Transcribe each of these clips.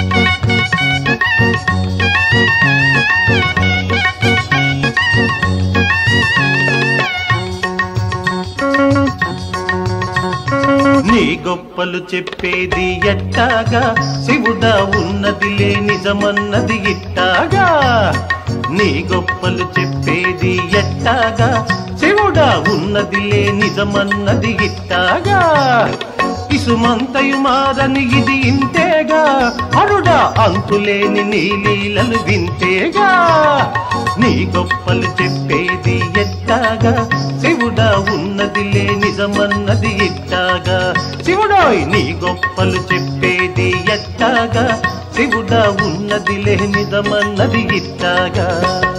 నీ గొప్పలు చెప్పేది ఎట్టాగా, శివుడా ఉన్నదిలే నిజమన్నది ఇట్టాగా. నీ గొప్పలు చెప్పేది ఎట్టాగా, శివుడా ఉన్నదిలే నిజమన్నది ఇట్టాగా. ఇసుమంతయు మారని ఇది ఇంతేగా, అరుడా అంతులేని నీ లీలలు వింతేగా. నీ గొప్పలు చెప్పేది ఎట్టాగా, శివుడా ఉన్నదిలే నిజమన్నది ఇట్టాగా. శివుడోయ్ నీ గొప్పలు చెప్పేది ఎట్టాగా, శివుడా ఉన్నదిలే నిజమన్నది ఇట్టాగా.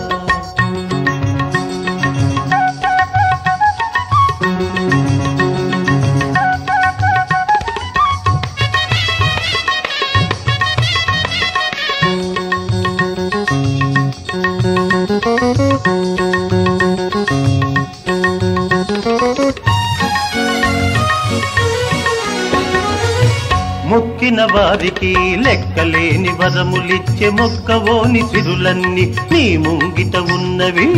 మొక్కిన వారికి లెక్కలేని వరములిచ్చే మొక్కవోని సిరులన్నీ నీ ముంగిట ఉన్నవి.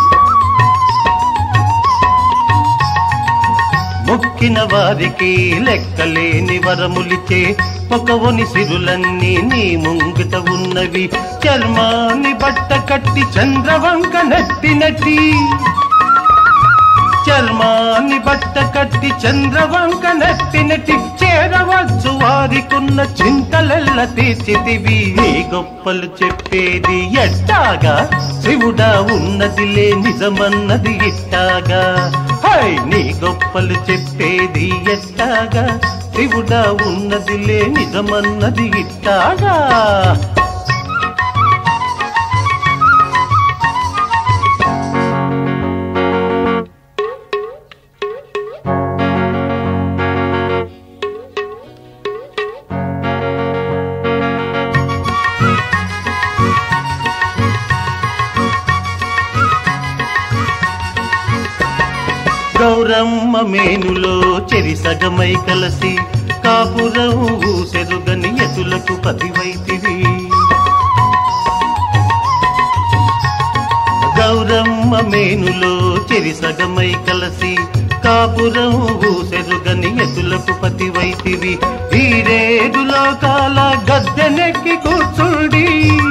మొక్కిన వారికి లెక్కలేని వరములిచ్చే మొక్కవోని సిరులన్నీ నీ ముంగిట ఉన్నవి. చర్మాన్ని బట్ట కట్టి చంద్రవంక నట్టి చర్మాన్ని బట్ట కట్టి చంద్రవంక నట్టి చేరవచ్చు వారికున్న చింతలెల్ల తీర్చితివి. నీ గొప్పలు చెప్పేది ఎట్టాగా, శివుడా ఉన్నదిలే నిజమన్నది ఇట్టాగా. హై నీ గొప్పలు చెప్పేది ఎట్టాగా, శివుడా ఉన్నదిలే నిజమన్నది ఇట్టాగా. గౌరమ్మ మేనులో చెరిసగమై కలసి కాపురం ఊసెరుగని ఎతులకు పతివైతివి. గౌరమ్మ మేనులో చెరిసగమై కలసి కాపురం ఊసెరుగని ఎతులకు పతివైతివి. ఈ రేడు లోకాల గద్దెనెక్కి కూర్చుండి,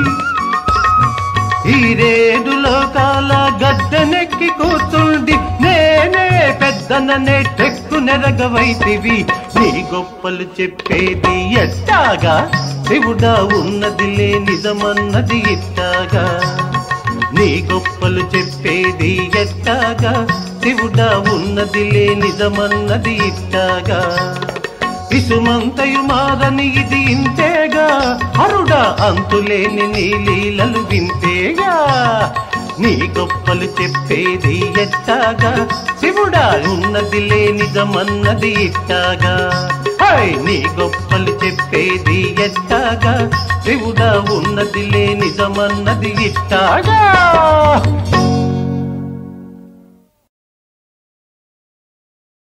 ఈ రేడు లోకాల గద్దెనెక్కి కూర్చుండి నేనే పెద్దననే టెక్కు నెరగవైతివి. నీ గొప్పలు చెప్పేది ఎట్టాగా, శివుడా ఉన్నదిలే నిజమన్నది ఇట్టాగా. నీ గొప్పలు చెప్పేది ఎట్టాగా, శివుడా ఉన్నదిలే నిజమన్నది ఇట్టాగా. ఇసుమంతయు మారని ఇది ఇంతేగా, అరుడా అంతులేని నీ లీలలు వింతేగా. నీ గొప్పలు చెప్పేది ఎట్టాగా, శివుడా ఉన్నదిలే నిజమన్నది ఇట్టాగా. హై నీ గొప్పలు చెప్పేది ఎట్టాగా, శివుడా ఉన్నదిలే నిజమన్నది ఇట్టాగా.